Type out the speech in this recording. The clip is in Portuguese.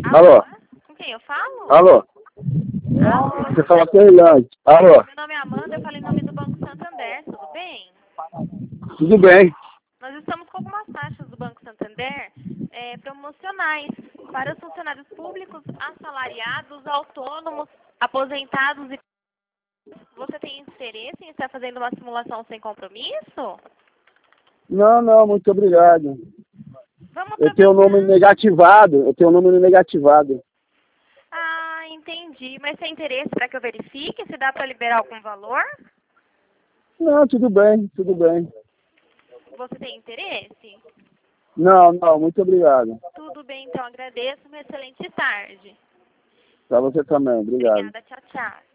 Alô? Com quem eu falo? Alô? Alô? Você fala com a Irlande. Alô? Meu nome é Amanda, eu falei em nome do Banco Santander, tudo bem? Tudo bem? Nós estamos com algumas taxas do Banco Santander promocionais para os funcionários públicos, assalariados, autônomos, aposentados e... Você tem interesse em estar fazendo uma simulação sem compromisso? Não, muito obrigado. Vamos Eu tenho o nome negativado. Ah, entendi. Mas tem interesse para que eu verifique se dá para liberar algum valor? Não, tudo bem. Você tem interesse? Não, muito obrigado. Tudo bem, então agradeço. Uma excelente tarde. Pra você também, obrigado. Obrigada, tchau, tchau.